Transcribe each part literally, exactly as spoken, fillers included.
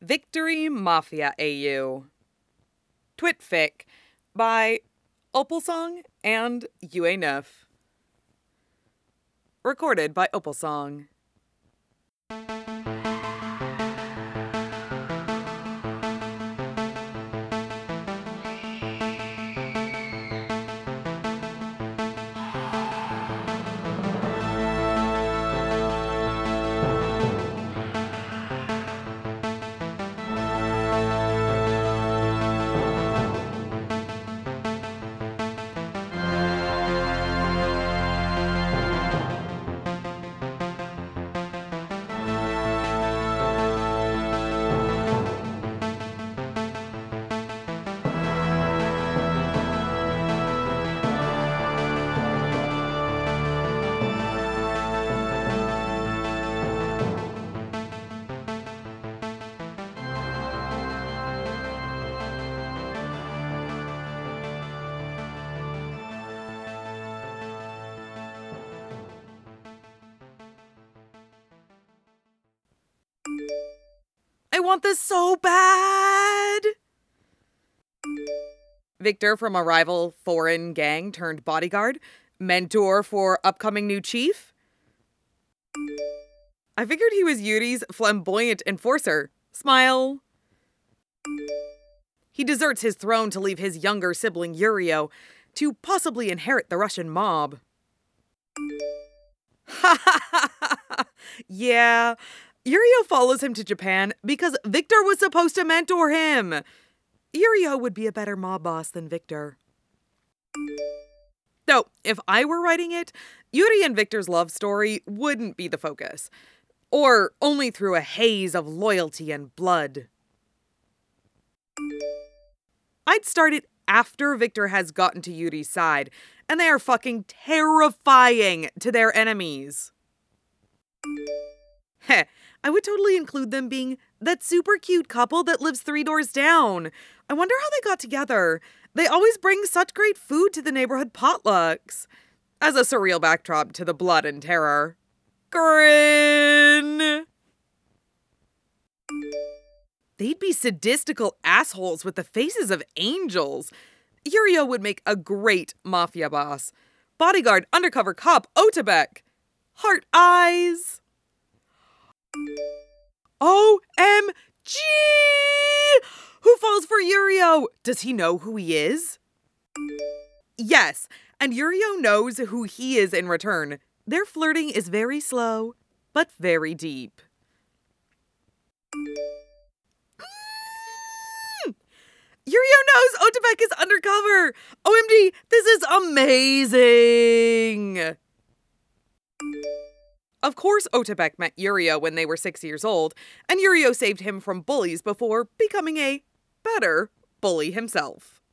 Victory Mafia A U. Twitfic by Opalsong and Yue Neuf. Recorded by Opalsong. I want this so bad! Victor from a rival foreign gang turned bodyguard, mentor for upcoming new chief. I figured he was Yuri's flamboyant enforcer. Smile. He deserts his throne to leave his younger sibling Yurio to possibly inherit the Russian mob. Ha ha ha ha! Yeah. Yurio follows him to Japan because Victor was supposed to mentor him. Yurio would be a better mob boss than Victor. Though, if I were writing it, Yuri and Victor's love story wouldn't be the focus. Or only through a haze of loyalty and blood. I'd start it after Victor has gotten to Yuri's side, and they are fucking terrifying to their enemies. Heh. I would totally include them being that super cute couple that lives three doors down. I wonder how they got together. They always bring such great food to the neighborhood potlucks. As a surreal backdrop to the blood and terror. Grin! They'd be sadistical assholes with the faces of angels. Yurio would make a great mafia boss. Bodyguard, undercover cop, Otabek. Heart eyes. O M G! Who falls for Yurio? Does he know who he is? Yes, and Yurio knows who he is in return. Their flirting is very slow, but very deep. Mm! Yurio knows Otabek is undercover! O M G, this is amazing! Of course Otabek met Yurio when they were six years old, and Yurio saved him from bullies before becoming a better bully himself.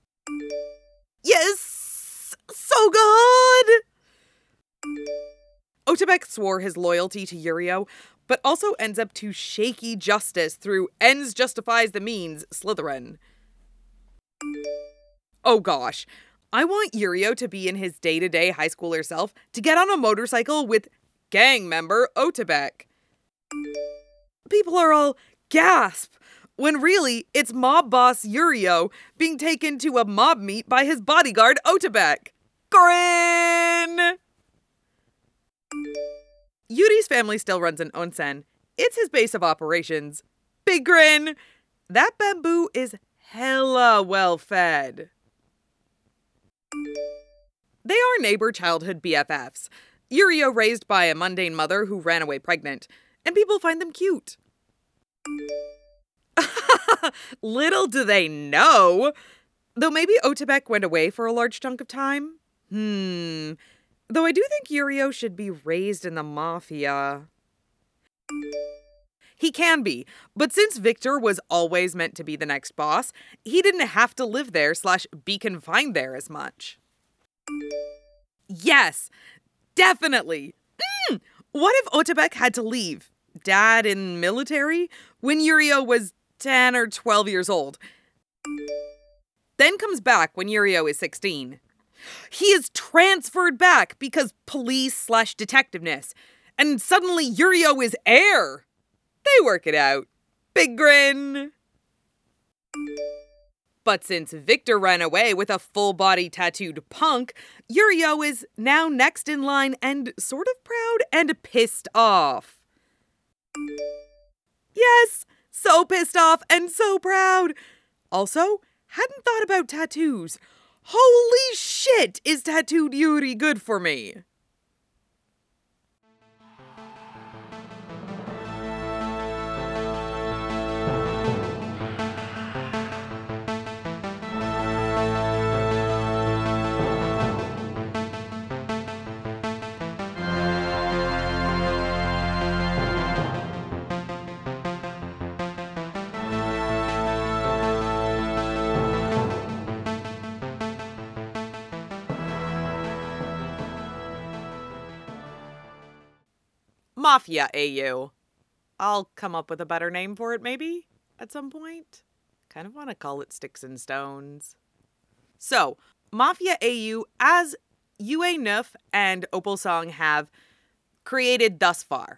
Yes! So good! Otabek swore his loyalty to Yurio, but also ends up to shaky justice through ends justifies the means Slytherin. Oh gosh, I want Yurio to be in his day-to-day high schooler self to get on a motorcycle with gang member Otabek. People are all gasp, when really it's mob boss Yurio being taken to a mob meet by his bodyguard Otabek. Grin! Yuri's family still runs an onsen. It's his base of operations. Big grin! That bamboo is hella well fed. They are neighbor childhood B F Fs. Yurio raised by a mundane mother who ran away pregnant, and people find them cute. Little do they know! Though maybe Otabek went away for a large chunk of time? Hmm. Though I do think Yurio should be raised in the mafia. He can be, but since Victor was always meant to be the next boss, he didn't have to live there slash be confined there as much. Yes! Definitely. Mm. What if Otabek had to leave, dad in military, when Yurio was ten or twelve years old? Then comes back when Yurio is sixteen. He is transferred back because police slash detectiveness, and suddenly Yurio is heir. They work it out. Big grin. But since Victor ran away with a full-body tattooed punk, Yurio is now next in line and sort of proud and pissed off. Yes, so pissed off and so proud. Also, hadn't thought about tattoos. Holy shit, is tattooed Yuri good for me? Mafia A U. I'll come up with a better name for it maybe at some point. Kind of want to call it Sticks and Stones. So, Mafia A U, as Yue Neuf and Opal Song have created thus far.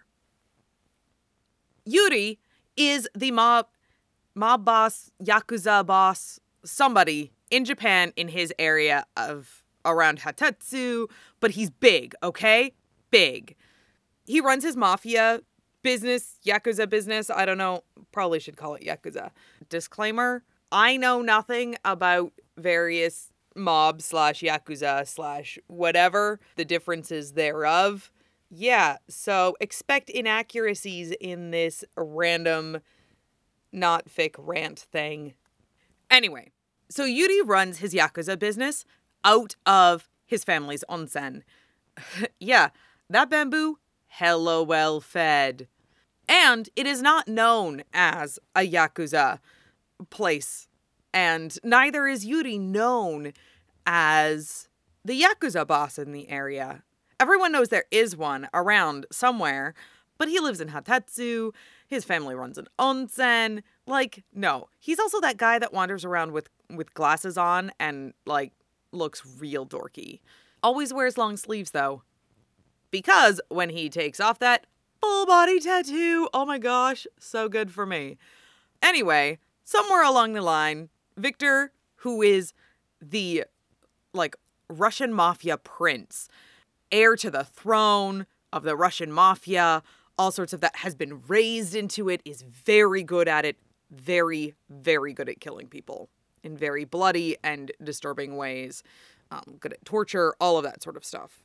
Yuri is the mob, mob boss, Yakuza boss, somebody in Japan in his area of around Hatetsu, but he's big, okay? Big. He runs his mafia business, Yakuza business. I don't know. Probably should call it Yakuza. Disclaimer. I know nothing about various mob slash Yakuza slash whatever, the differences thereof. Yeah, so expect inaccuracies in this random, not fic rant thing. Anyway, so Yuri runs his Yakuza business out of his family's onsen. Yeah, that bamboo, hella well fed. And it is not known as a Yakuza place. And neither is Yuri known as the Yakuza boss in the area. Everyone knows there is one around somewhere, but he lives in Hatetsu. His family runs an onsen. Like, no. He's also that guy that wanders around with, with glasses on and, like, looks real dorky. Always wears long sleeves, though. Because when he takes off that full body tattoo, oh my gosh, so good for me. Anyway, somewhere along the line, Victor, who is the, like, Russian mafia prince, heir to the throne of the Russian mafia, all sorts of that, has been raised into it, is very good at it, very, very good at killing people in very bloody and disturbing ways, um, good at torture, all of that sort of stuff.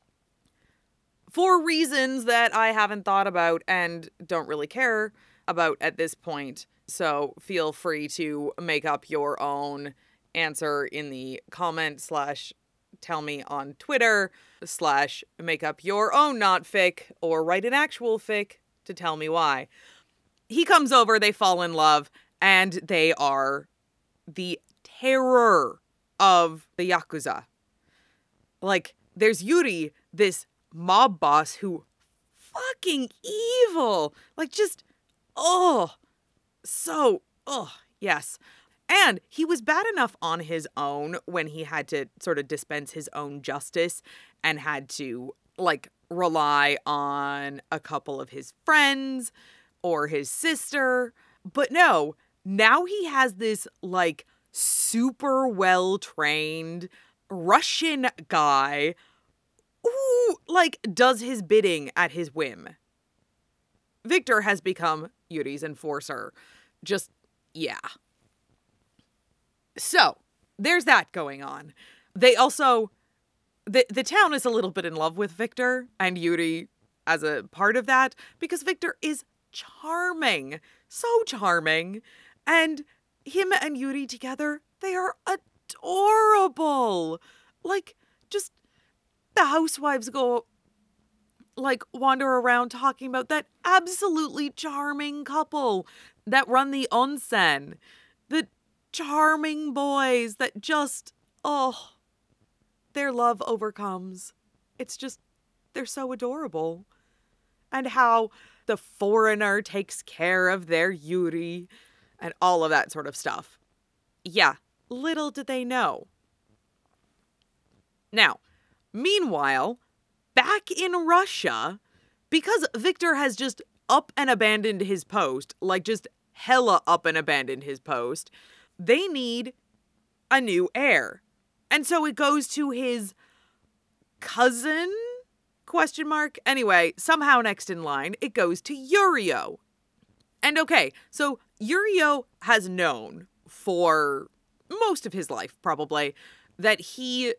For reasons that I haven't thought about and don't really care about at this point. So feel free to make up your own answer in the comment slash tell me on Twitter slash make up your own not fic or write an actual fic to tell me why. He comes over, they fall in love, and they are the terror of the Yakuza. Like, there's Yuri, this mob boss who fucking evil. Like, just, oh, so, oh, yes. And he was bad enough on his own when he had to sort of dispense his own justice and had to, like, rely on a couple of his friends or his sister. But no, now he has this, like, super well-trained Russian guy who, like, does his bidding at his whim. Victor has become Yuri's enforcer. Just, yeah. So, there's that going on. They also, the, the town is a little bit in love with Victor and Yuri as a part of that, because Victor is charming. So charming. And him and Yuri together, they are adorable. Like, just, the housewives go, like, wander around talking about that absolutely charming couple that run the onsen. The charming boys that just, oh, their love overcomes. It's just, they're so adorable. And how the foreigner takes care of their Yuri and all of that sort of stuff. Yeah, little did they know. Now, meanwhile, back in Russia, because Victor has just up and abandoned his post, like just hella up and abandoned his post. They need a new heir. And so it goes to his cousin? Question mark. Anyway, somehow next in line, it goes to Yurio. And okay, so Yurio has known for most of his life, probably, that he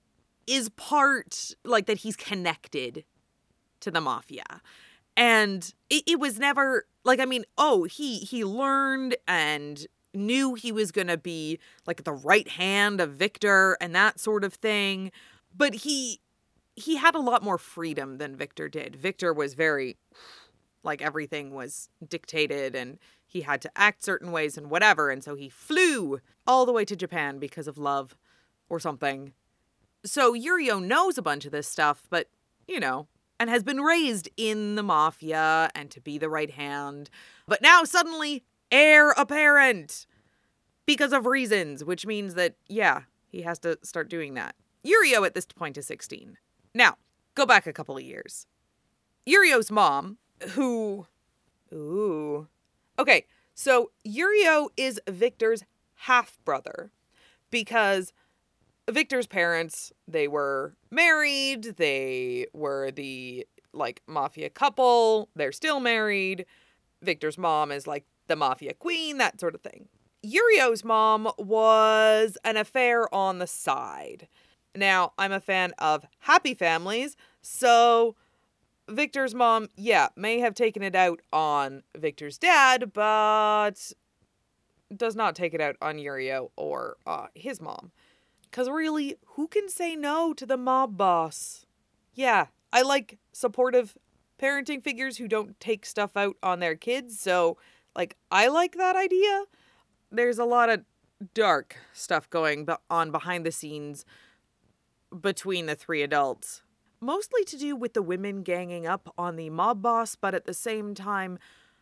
is part, like, that he's connected to the mafia. And it, it was never, like, I mean, oh, he he learned and knew he was going to be, like, the right hand of Victor and that sort of thing. But he he had a lot more freedom than Victor did. Victor was very, like, everything was dictated and he had to act certain ways and whatever. And so he flew all the way to Japan because of love or something. So Yurio knows a bunch of this stuff, but, you know, and has been raised in the mafia and to be the right hand. But now suddenly, heir apparent because of reasons, which means that, yeah, he has to start doing that. Yurio at this point is sixteen. Now, go back a couple of years. Yurio's mom, who... Ooh. Okay, so Yurio is Victor's half-brother because Victor's parents, they were married, they were the, like, mafia couple, they're still married. Victor's mom is, like, the mafia queen, that sort of thing. Yurio's mom was an affair on the side. Now, I'm a fan of happy families, so Victor's mom, yeah, may have taken it out on Victor's dad, but does not take it out on Yurio or uh, his mom. Because really, who can say no to the mob boss? Yeah, I like supportive parenting figures who don't take stuff out on their kids, so, like, I like that idea. There's a lot of dark stuff going on behind the scenes between the three adults. Mostly to do with the women ganging up on the mob boss, but at the same time,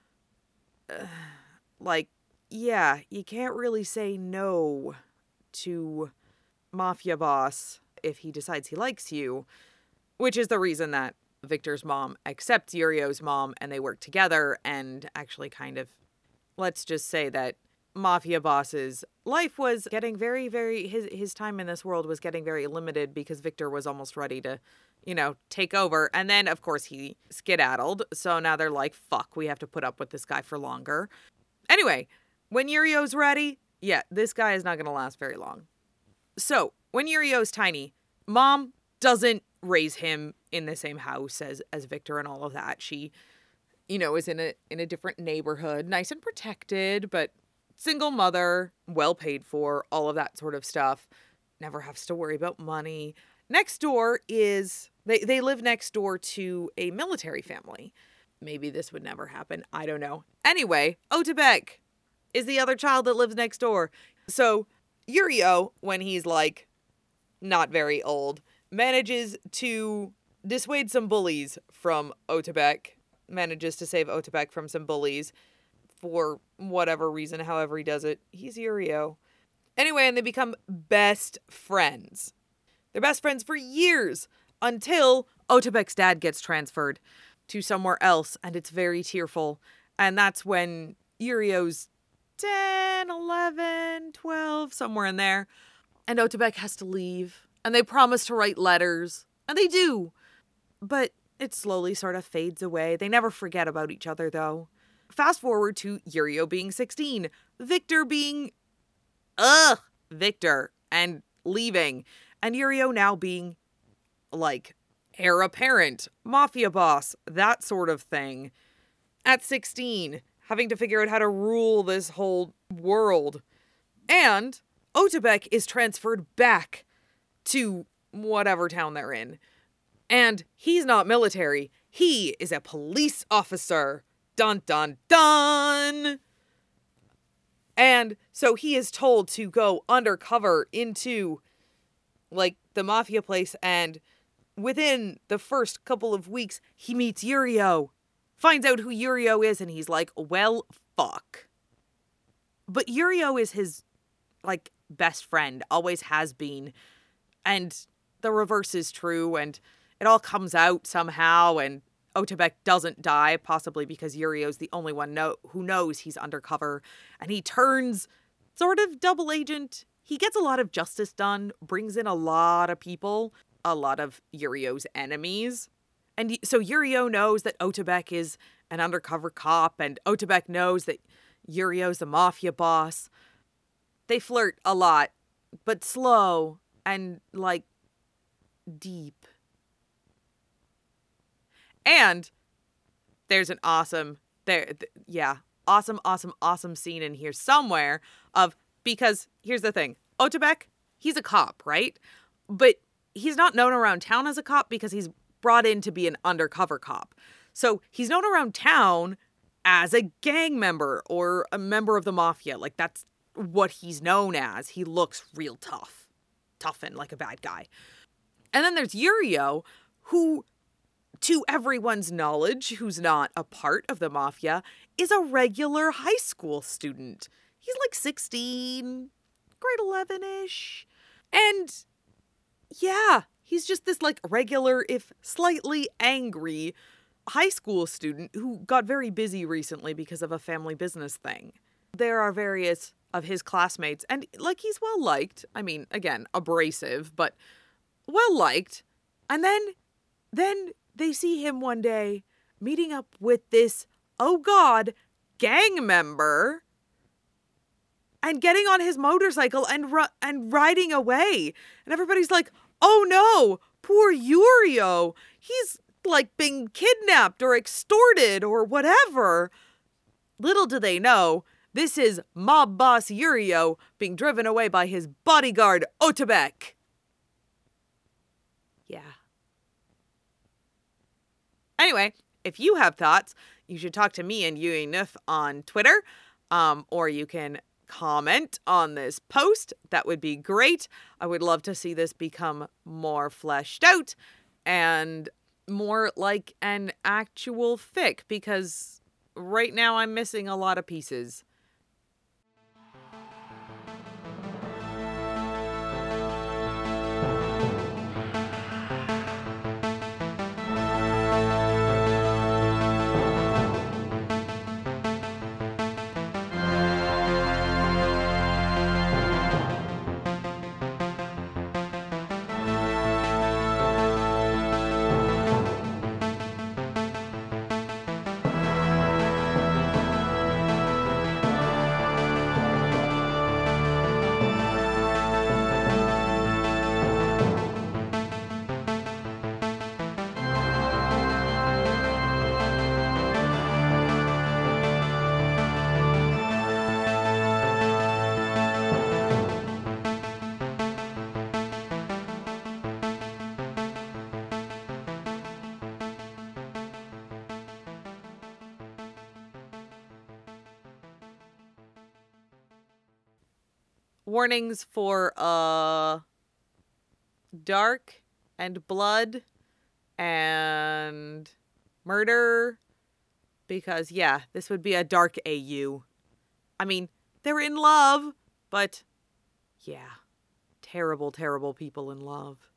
uh, like, yeah, you can't really say no to mafia boss if he decides he likes you, which is the reason that Victor's mom accepts Yurio's mom and they work together and actually kind of, let's just say that mafia boss's life was getting very, very, his his time in this world was getting very limited because Victor was almost ready to, you know, take over. And then, of course, he skedaddled. So now they're like, fuck, we have to put up with this guy for longer. Anyway, when Yurio's ready, yeah, this guy is not going to last very long. So when Yurio's tiny, mom doesn't raise him in the same house as, as Victor and all of that. She, you know, is in a in a different neighborhood, nice and protected, but single mother, well paid for, all of that sort of stuff. Never has to worry about money. Next door is, they, they live next door to a military family. Maybe this would never happen. I don't know. Anyway, Otepec is the other child that lives next door. So Yurio, when he's like not very old, manages to dissuade some bullies from Otepec, manages to save Otepec from some bullies. For whatever reason, however he does it, he's Yurio. Anyway, and they become best friends. They're best friends for years until Otepec's dad gets transferred to somewhere else, and it's very tearful. And that's when Yurio's ten, eleven, twelve, somewhere in there. And Otepec has to leave. And they promise to write letters. And they do. But it slowly sort of fades away. They never forget about each other, though. Fast forward to Yurio being sixteen, Victor being, ugh, Victor, and leaving, and Yurio now being, like, heir apparent, mafia boss, that sort of thing. At sixteen, having to figure out how to rule this whole world. And Otepec is transferred back to whatever town they're in. And he's not military, he is a police officer. Dun, dun, dun! And so he is told to go undercover into, like, the mafia place, and within the first couple of weeks, he meets Yurio. Finds out who Yurio is, and he's like, well, fuck. But Yurio is his, like, best friend, always has been. And the reverse is true, and it all comes out somehow, and Otebek doesn't die, possibly because Yurio's the only one know- who knows he's undercover, and he turns sort of double agent. He gets a lot of justice done, brings in a lot of people, a lot of Yurio's enemies. And so Yurio knows that Otebek is an undercover cop, and Otebek knows that Yurio's the mafia boss. They flirt a lot, but slow and, like, deep. And there's an awesome, there, th- yeah, awesome, awesome, awesome scene in here somewhere of, because here's the thing, Otebek, he's a cop, right? But he's not known around town as a cop because he's brought in to be an undercover cop. So he's known around town as a gang member or a member of the mafia. Like, that's what he's known as. He looks real tough, tough and like a bad guy. And then there's Yurio, who, to everyone's knowledge, who's not a part of the mafia, is a regular high school student. He's like sixteen, grade eleven-ish. And yeah, he's just this like regular, if slightly angry, high school student who got very busy recently because of a family business thing. There are various of his classmates, and like he's well liked. I mean, again, abrasive, but well liked. And then, then they see him one day meeting up with this, oh God, gang member, and getting on his motorcycle and ru- and riding away. And everybody's like, oh no, poor Yurio. He's like being kidnapped or extorted or whatever. Little do they know, this is mob boss Yurio being driven away by his bodyguard, Otebek. Yeah. Anyway, if you have thoughts, you should talk to me and Yui Nuth on Twitter, um, or you can comment on this post. That would be great. I would love to see this become more fleshed out and more like an actual fic, because right now I'm missing a lot of pieces. Warnings for uh dark and blood and murder, because yeah, this would be a dark A U. I mean, they're in love, but yeah, terrible, terrible people in love.